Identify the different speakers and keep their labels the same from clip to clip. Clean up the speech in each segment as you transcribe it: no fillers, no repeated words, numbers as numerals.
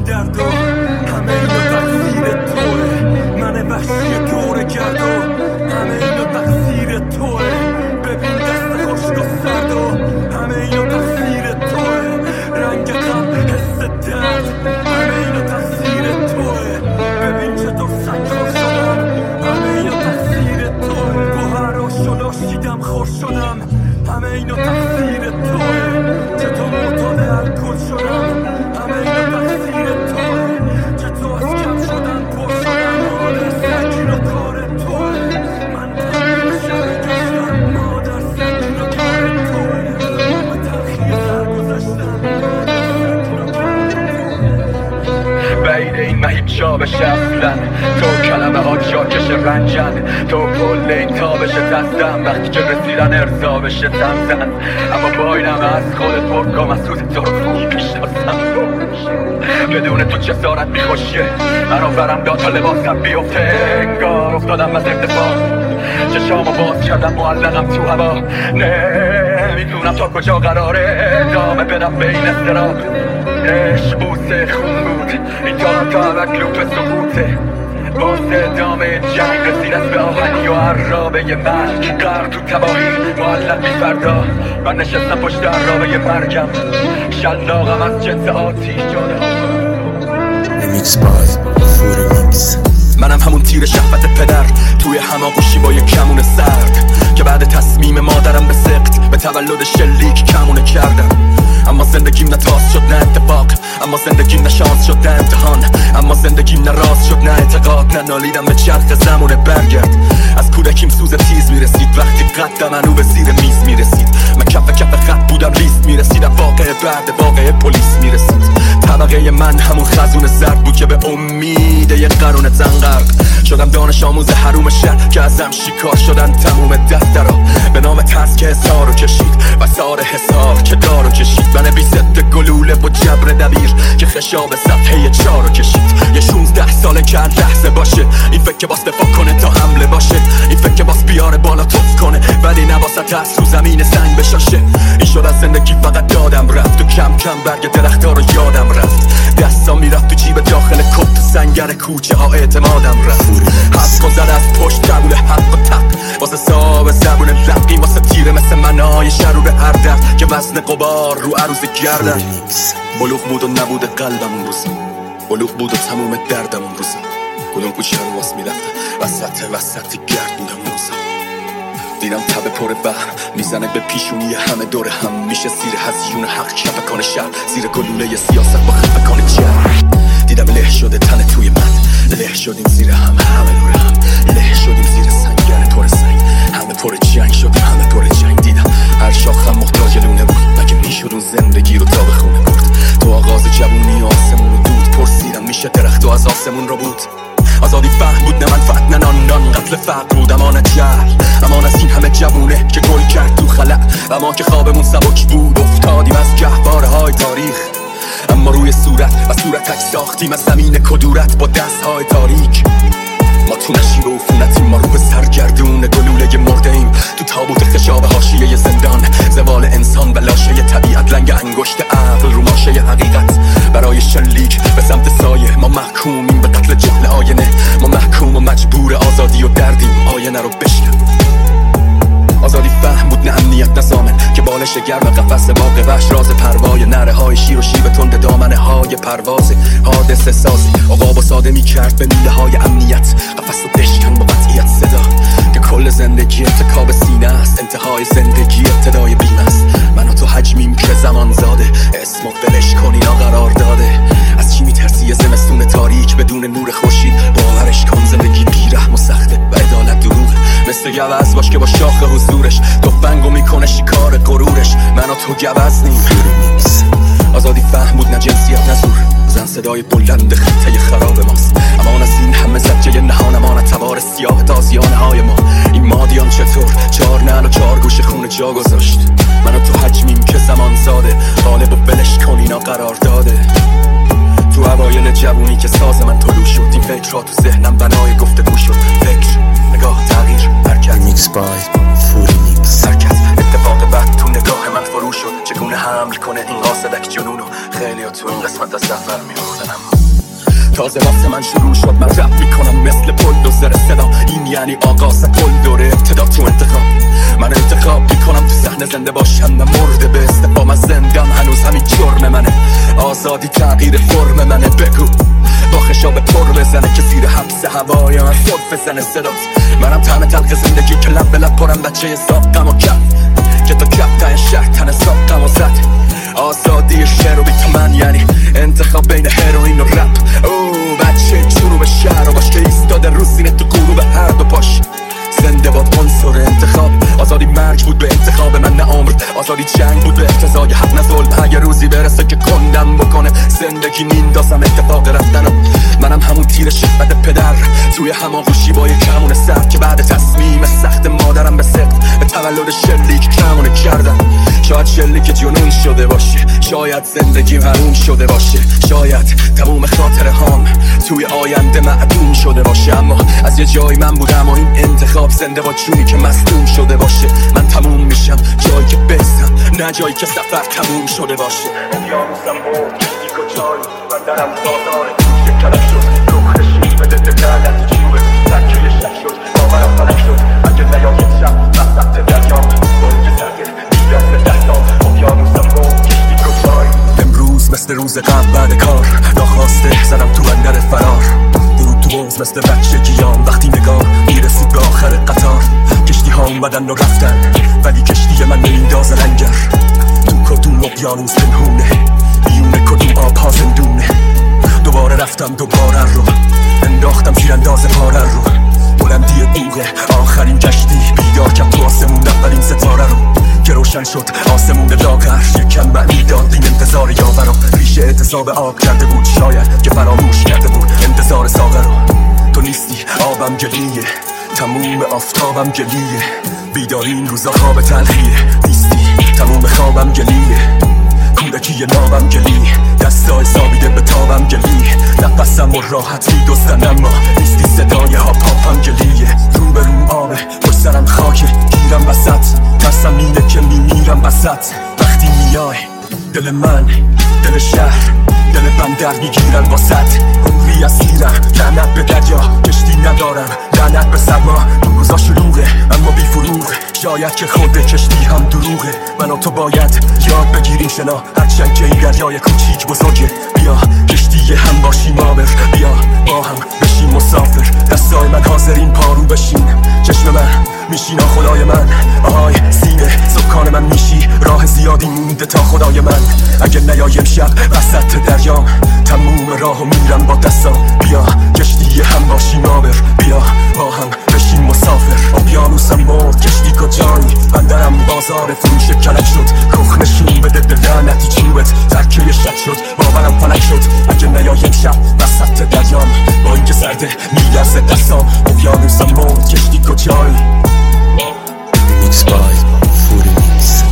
Speaker 1: درد و همه اینا تقصیر توه. من وحشی دور گرد و همه اینا تقصیر توه. ببین دست خشک و سرد و همه اینا تقصیر توه. رنگ غم حس درد همه اینا تقصیر توه. ببین چطور سنگ‌ها شدم همه اینا تقصیر توه. گوهر و شلاشیدم خور شدم همه اینا تقصیر توه. چطور معتاد الکل شدم همه اینا تقصیر توه. چطور از کم شدن پر شدم حال سنگین و کار توه. من تنها شهر گشتم مادر سنگین و کار توه. به تلخی سر گذاشتم
Speaker 2: بعید این مهیب جا بشه اصلا. تو کلمه ها جاکش رنجن، تو کل این تابش دستم وقتی که رسیدن ارضا بشه تمزن. اما با اینم از خودت پرکام از روز تو رو خوب میشناسم. بدون تو جسارت میخوشیه منو برم داد تا لباسم بیفته. انگار افتادم از ارتفاع چشامو باز کردم معلقم تو هوا. نمیدونم تا کجا قراره ادامه بدم به این اضطراب. عشق بوسه خون بود این تا ابد لوپ سقوطه. واسه ادامه جنگ رسیدت به آهنی و عرابه مرگ. غرق تو تباهی معلق بی فردا من نشستم پشت عرابه مرگم. شلاقم از جنس آتیش جاده ها.
Speaker 3: Remix by Furimix.
Speaker 4: منم همون تیر شهوت پدر توی هماغوشی با یک کمون سرد که بعد تصمیم مادرم به سقط به تولد شلیک کمونه کردم. اما زندگیم نه تاس شد نه اتفاق، اما زندگیم نه شانس شد نه امتحان، اما زندگیم نه راست شد نه اعتقاد. نه نالیدم به چرخ زمونه برگرد. از کودکیم سوز تیز میرسید وقتی قد منو به زیر میز میرسید. من کف خط بودم لیست میرسیدم. واقعه بعد واقعه پلیس میرسید. طبقه من همون خزون زرد بود که به امید یک قرون تنقرق شدم دانش آموز حروم شهر که ازم شکار شدن تموم دفترها به نام ترس که حسار رو کشید و سار حسار که دار رو کشید. من بی ضد گلوله با جبر دبیر که خشاب صفحه 4 رو کشید. یه 16 ساله که لحظه باشه این فکر که باس دفاع کنه تا حمله باشه. این فکر که باس بیاره بالا توف کنه ولی نباست از رو زمین سنگ بشاشه. این شد از زندگی فقط دادم رفت و کم کم برگ درختار رو یادم رفت. دستا میرفت تو جیب داخل کت تو سنگر کوچه ها اعتمادم رفت. حد کن زد از پشت قبول حق و تق واسه صاحب زبون لقی واسه تیره مثل منای شرور هر درد که وزن قبار رو عروض گردن. بلوغ بود و نبود قلبم اون روز، بلوغ بود و تموم دردم اون روز. کدوم کوچه رو واس میرفتم وسط گرد بودم اون روز. دیدم تب پر بحر میزنه به پیشونی همه دور هم میشه زیر هزیون حق کپکان شهر زیر گلوله سیاست با خفکان چهر. دیدم له شده تن توی من، له شدیم زیر همه نور هم، له شدیم زیر سنگر پر سنگ، همه پر جنگ شدیم همه پر جنگ. دیدم هر شاخم محتاج لونه بود مگه میشد اون زندگی رو تا به خونه برد. تو آغاز جوونی آسمون رو دود پرسیدم میشه درخت و از آسمون رو بود. آزادی فهم بود نه منفعت نه نان قتل فقر بود امانت جهل. امان از این همه جوونه که گل کرد تو خلأ و ما که خوابمون سبک بود افتادیم از گهواره های تاریخ. اما روی صورت و صورتک ساختیم از زمین کدورت با دست های تاریک. ما تو نشیب و عفونتیم، ما رو به سرگردون گلوله مرده ایم تو تابوت خشاب حاشیه زندان. زوال انسان و لاشه طبیعت، لنگ انگشت عقل رو ماشه حقیقت. برای شلیک به سمت سایه ما محکومیم به قتل جهل آینه. ما محکوم و مجبور آزادی و دردیم آینه رو بشکن. آزادی فهم بود نه امنیت نه زامن که بالش گرم قفس باغ وحش راز پروای نره های شیر و شیب تند دامنه های پرواز حادثه سازی عقاب و ساده می کرد به میله های امنیت. قفس و بشکن با قطعیت صدا که کل زندگی ارتکاب سینه است، انتهای زندگی ابتدای بیم است. من و تو حجمیم که زمان زاده اسم و ولش کن اینا قرار داده. از چی میترسی یه زمستون تاریک بدون نور خورشید؟ باورش کن زندگی بیرحم و سخته و عدالت دروغه. مثل گوز باش که با شاخ حضورش تفنگو میکنه شکار غرورش. من و تو گوزنیم. آزادی فهم بود نه جنسیت نه زور، زن صدای بلند خطه خراب ماست. امان از این همه زجه نهان، امان تبار سیاه تازیانه های ما. این مادیان چطور 4 نعل و 4 گوش خون جا گذاشت؟ من و تو حجمیم که زمان زاده غالب و ولش کن اینا قرار داده. تو اوایل جوونی که ساز من طلوع شد این فکرها تو ذهنم بنای گفتگو شد. فکر، نگاه، تغییر، حرکت.
Speaker 3: Remix by Furimix.
Speaker 4: حرکت، اتفاق بعد تو نگاه من فرو شد. چگونه حمل کنه این قاصدک جنونو؟ خیلی ها تو این قسمت از سفر میافتن اما تازه واسه من شروع شد، من رپ میکنم مثل بلدوزر صدا. این یعنی آغاز کل دوره ابتدا تو انتخاب. من انتخاب میکنم تو صحنه زنده باشم نه مرده به استفا. من زندم هنوز همین جرم منه، آزادی تغییر فرم منه. بگو با خشاب پر بزنه که زیر حبس هوای من صد بزنه صدات. منم طعم تلخ زندگی که لب به لب پرم بچه ساقم و کف که تا کف تای شهر تن ساقم و زد. آزادی شعر و بیت من یعنی انتخاب بین هروئین و رپ. او بچه جنوب شهر و باش که ایستاده رو سینه تو غروب هر دو پاش. زنده با عنصر انتخاب. آزادی مرگ بود به انتخاب من نه عمر. آزادی جنگ بود به اقتضای حق نه ظلم. اگه روزی برسه که کندم بکنه زندگی میندازم اتفاق رفتنم. منم همون تیر شفت پدر توی هماغوشی با یک کمون سر که بعد تصمیم سخت مادرم به سخت به تولد شلیک کمونه کردم. شاید شلیک جنون شده باشه، شاید زندگیم حروم شده باشه، شاید تموم خاطره هام توی آینده معدوم شده باشه. اما از یه جایی من بودم و این انتخاب زنده با جونی که مصدوم شده باشه. من تموم میشم جایی که بیستم نه جایی که سفر تموم شده باشه.
Speaker 2: اقیانوسم بود کسی کجایی من درم بازاره توش کلک شد روخشی بده دلالت جیوه ترکیه شک شد باورم فلک شد اگه نیاید شب وسط دریام برج زرده دیدم به دستام. اقیانوسم بود کسی کجایی
Speaker 4: امروز مثل روز قبل بعد کار ناخواسته زدم تو بندر فرار. درود تو بوز مثل بچه گیام وقتی نگاه میرسید به آخر قطار. کشتی ها اومدن و رفتن ولی کشتی من نمیندازه لنگر. تو کدوم اقیانوس پنهونه بیونه کدوم آب ها زندونه. دوباره رفتم دوباره رو انداختم زیر اندازه پاره رو. بلندی دوغه آخرین کشتی بیدار کرد تو آسمون اولین ستاره رو که روشن شد آسمون لاغر. یکم معنی داد این انتظار یاور رو. ریشه اعتصاب آب کرده بود شاید که فراموش کرده بود انتظار ساغر رو. تو نیستی آبم گلیه تموم آفتابم گلیه. بیداری این روزا خواب تلخیه. نیستی تموم خوابم گلیه. کودکی نابم گلی دستا حسابیده به تابم گلی. نفسم و راحت میدوستن اما نیستی صدای ها پاپم گلیه. رو به رو آبه پشت سرم خاکه گیرم وسط ترسم اینه که میمیرم وسط. وقتی میای دل من دل شهر دل بندر میگیرن واسط. عمری اسیرم لعنت به دریا کشتی ندارم لعنت به سرما. اون روزا شلوغه اما بی فروغه شاید که خود کشتی هم دروغه. من و تو باید یاد بگیریم شنا هرچند که این دریای کوچیک بزرگه. بیا کشتی هم باشیم آبر بیا با هم بشیم مسافر. دستای من حاضرین پارو بشین چشم من میشینا خدای من. آهای سینه سکان من میشی راه زیادی مونده تا خدای من. اگه نیایم شب وسط دریام تموم راهو میرم با دستام. بیا کشتی هم باشیم آبر بیا با هم بشیم مسافر. اقیانوسم مرد کشتی کجایی بندرم بازار فروش کلک شد. رخ نشون بده دل لعنتی جیوبت ترکیه شک شد باورم فلک شد. اگه نیایم شب وسط دریام با اینکه سرده میلرزه دستام. اقیانوسم مرد کشتی کجایی.
Speaker 3: Mixed by Furinix.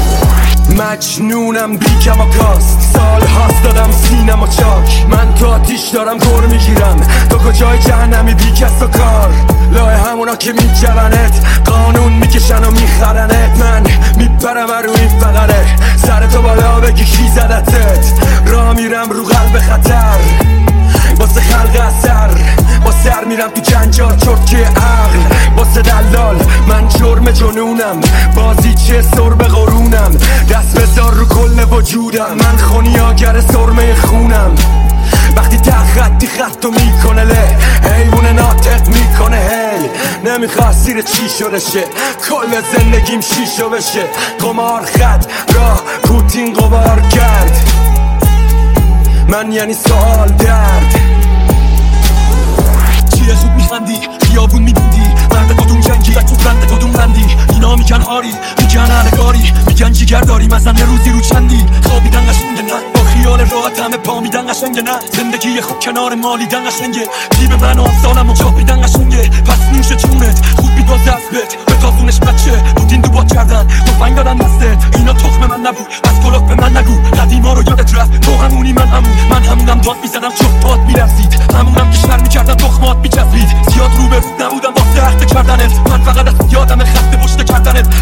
Speaker 1: مجنونم بی کم و کاست سال هاست دادم سینم و چاک. من تو آتیش دارم گور میگیرم تو کجای جهنمی بی کس و کار. لای همونا که میجونت قانون میکشن و میخرنت. من میپرم رو این فقره سر تو بالا بگی کی زدتت. راه میرم رو قلب خطر واسه خلق اثر. با سر میرم تو جنجال چرتکه عقل واسه دلال. من جرم جنونم بازی چه سر به قرونم. دست بذار رو کل وجودم من خونیاگر سرمه خونم. وقتی خطی خطو میکنه له حیوان ناطق میکنه هی. نمیخواد سیر چی شده شه کل زندگیم شیشو بشه. قمار خط راه پوتین قمار کرد من یعنی سوال درد.
Speaker 4: چیه زود میخندی خیابون میبندی مرد کدوم جنگی و تو بند کدوم بندی. اینا میگن آری میگن علگاری میگن جیگر داری مزنه روزی رو چندی. خوابیدن قشنگه نه با خیال راحت همه پا میدن قشنگه نه. زندگی خوب کنار مالیدن قشنگه. جیب من و افسانم و چاپیدن قشنگه. پس نوش جونت خوب بیداز دستت به تازونش بچه بودین دو با کردن توفنگ دادن دستت. اینا تخم من نبود پس کلاف به من نگو. قدیما رو یادت رفت تو همونی من همونم داد میزدم چوب پات میرسید. همونم که شر میکردم تخمات میچسبید. زیاد رو به رود نبودم با سخت کردنت. من فقط از یادم خسته پشت کردنت.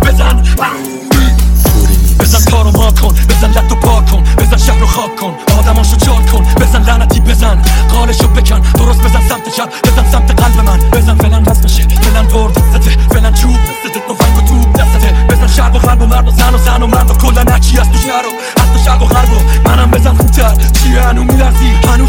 Speaker 4: بزن کارو ما کن بزن لط و پاک کن بزن شهر رو خاک کن آدماشو جار کن بزن لعنتی بزن قالشو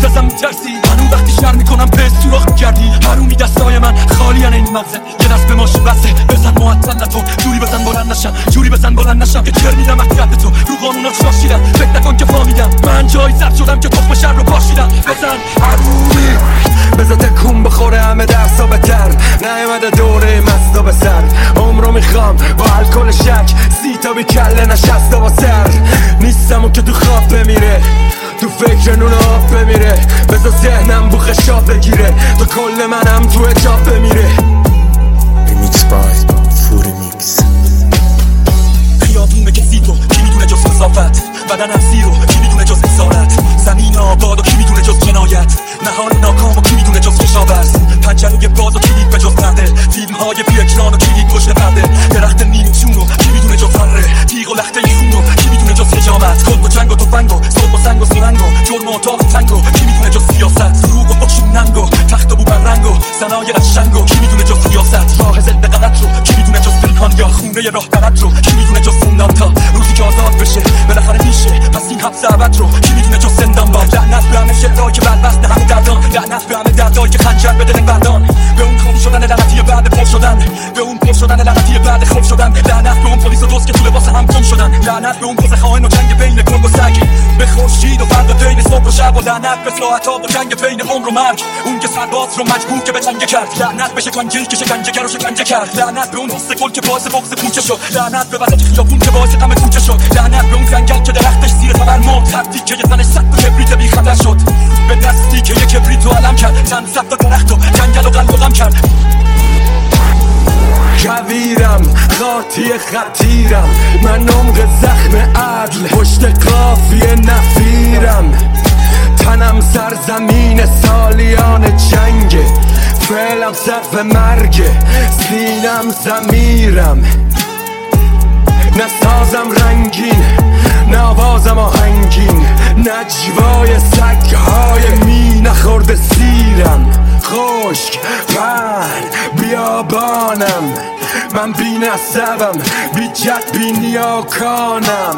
Speaker 4: ازم میترسی هنوز وقتی شر میکنم پس سوراخ میکردی حرومی دستای من خالیان این مغزه یه دست به ماشین بسه بزن معطل نتو جوری بزن بلند نشم جوری بزن بلند نشم که تر میدم وقتی تو رو قانونات شاشیدم فکر نکن که فامیدم من جایی زد شدم که تخم شر رو پاشیدم بزن حرومی بزن تکون بخوره همه درسا بتر نیومده دوره مستا به سر عمرو میخوام با الکل شک 30 تا بی کله نشسته با سر نیستم و که تو خواب بمیره تو فکر نون آب بمیره بزا ذهنم بو خشاب بگیره تو کل منم تو اجاب بمیره
Speaker 3: Remix by Fury Mix
Speaker 4: خیابون کسی تو کی میدونه جز مسافت بدنم زیرو کی میدونه جز اصالت زمین آباد و کی میدونه جز جنایت نهار ناکام و کی میدونه جز کشاورز پنجره باز و کلید به جز پرده فیلم های بی اکران و کلید پشت پرده درخت نیمچون و کی میدونه جز هره تیغ و لخته خون و کی میدونه جز حجامت کلب و جنگ و تفنگ و صبح و سنگ و سرنگ و جرم و اتاق تنگ و کی میدونه جز سیاست فروغ و بخشوننگ و تخت و بومرنگ و صنایع قشنگ و کی میدونه جز سیاست راه ضد غلط رو کی میدونه جز پنهان یا خونه راه برد رو کی میدونه جز زندان تا روزی که آزاد بشه بالاخره میشه پس این حبس ابد رو کی میدونه جز زندان با لعنت به همه شعرهایی که بدبخت همه دردان لعنت به همه دردایی که خنجر به دل بردان به اون خون شدن لعنتی بعد پر شدن به اون پر شدن لعنتی بعد خوب شدن لعنت به اون پلیس و دوست که تو لباس هم گم شدن لعنت به اون کوزه خائن و جنگ بین گرگ و سگ به خورشید و فرد بین صبح و شب و لعنت به ساعت‌ها و جنگ بین عمر و مرگ اون که سرباز رو مجبور که به جنگ کرد لعنت به شکنجه‌ای که شکنجه‌گر رو شکنجه کرد لعنت به اون حس گل که باعث بغض پوچه شد لعنت به وسط خیابون که باعث غم کوچه شد لعنت به اون جنگل که درختش زیر تبر مرد خطی که یه زنش صد کبریت بی خطر شد به دستی که یک کبریت رو علم کرد چند صد تا درخت و جنگل و قلب و غم کرد کویرم قاطی خطیرم من عمق زخم عدل پشت قافیه نفیرم تنم سرزمین سالیان جنگ فعلم صف مرگ سینم زمیرم نسازم رنگین نوازم آهنگین نجوای سگهای می نخورده سیرم خشک پر بیابانم من بی نسبم بی جد بی نیاکانم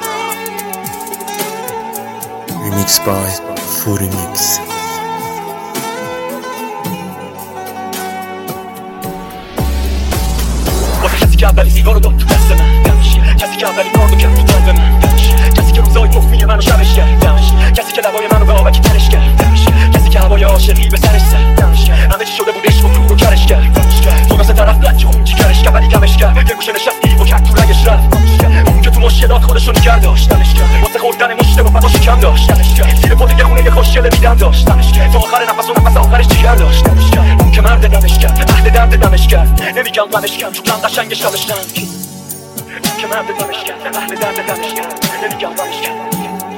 Speaker 3: Remix by Fury Mix
Speaker 4: واسه کسی که اولی سیگارو داد تو دست من کسی که اولی کاردو کرد تو قلب من کسی که روزای مخفی منو شبش کرد کسی که لبای منو به آبکی ترش کرد کسی که هوای عاشقی به سرش زد همه چی شده بود عشق و کور و کرش کرد تو مثل طرف لج اون چی کرش کرد ولی کمش کرد یه گوشه نشستی و کرد تو رگش رفت اون که تو مشکلات خودشو نگر داشت واسه خوردن مشته و فدا شکم داشت زیر پل یه خونه یه خوشگل میدم داشت تا آخر نفس و نفس آخرش جگر داشت اون که مرد دمش کرد اهل درد دمش کرد نمیگم غمش کن چون غم قشنگ شبش نم اون که مرد دمش کرد اهل درد دمش کرد نمیگم غمش کرد